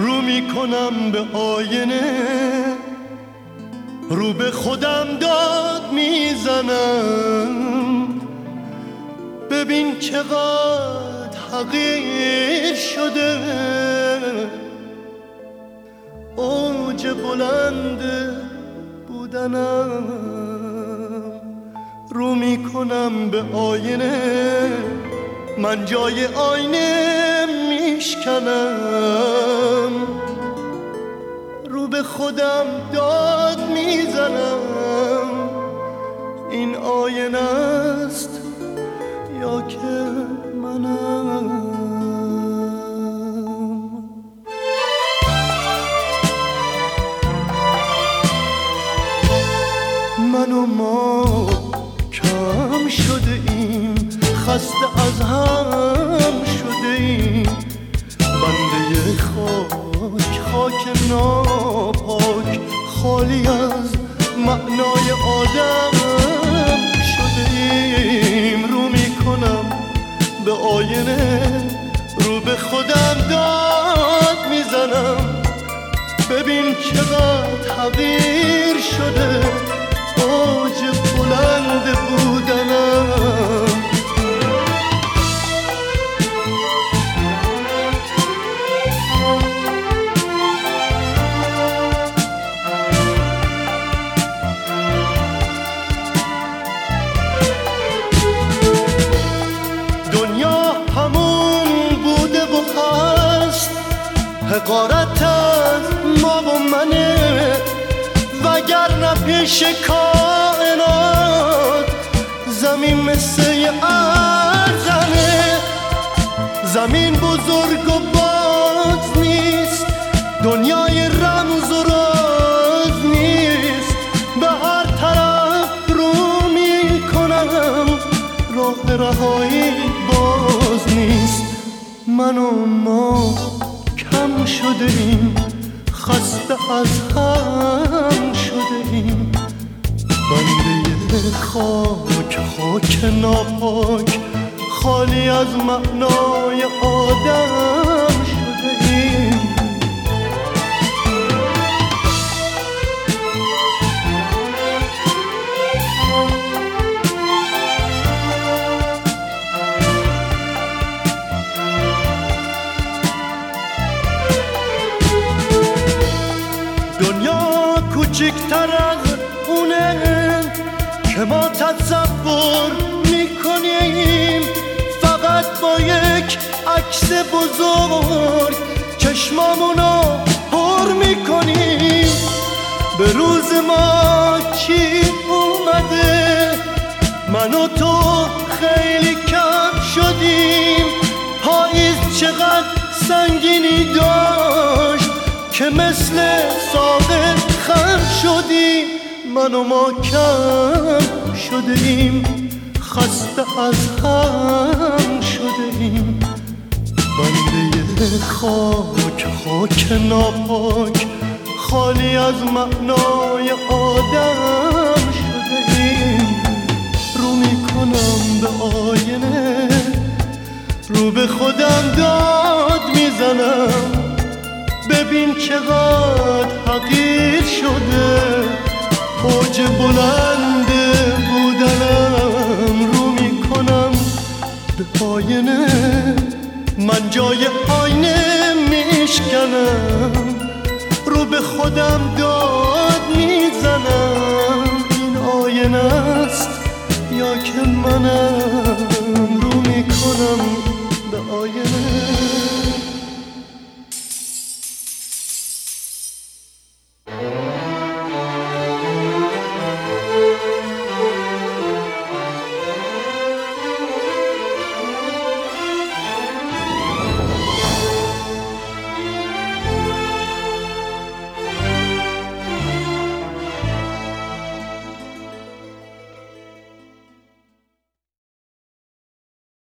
رو میکنم به آینه، رو به خودم داد میزنم. ببین چقدر حقیر شده اوج بلند بودنم. رو میکنم به آینه، من جای آینه میشکنم. رو به خودم داد میزنم، این آینه است یا که منم. من و ما کم شده ایم، خسته از هم شده ایم. بنده خاک ناپاک، خالی از معنای آدم شده ایم. رو میکنم به آینه، رو به خودم داد میزنم. ببین چقدر حقیر شده اوج بلند بودنم. دنیا همون بوده و هست، حقارت از ما و منه. وگرنه پیش کائنات زمین مثل ارزنه. زمین بزرگ و باز نیست، دنیای رمز و راز نیست. به هر طرف رو میکنم، راه رهایی باز نیست. من و ما کم شده ایم، خسته از هم شده ایم. بنده خاک ناپاک، خالی از معنای آدم شده ایم. دنیا کوچکتر از اونه که ما تصور میکنیم. فقط با یک عکس بزرگ چشمامونو پر میکنیم. به روز ما چی اومده؟ من و تو خیلی کم شدیم. پاییز چقدر سنگینی داشت که مثل ساقه خم شدیم. من و ما کم شده ایم، خسته از هم شده ایم. بنده خاک ناپاک، خالی از معنای آدم شده ایم. رو میکنم به آینه، رو به خودم داد میزنم. ببین چقدر حقیر شده اوج بلند بودنم. رو میکنم به آینه، من جای آینه میشکنم. رو به خودم داد میزنم، این آینه است یا که منم. رو میکنم به آینه.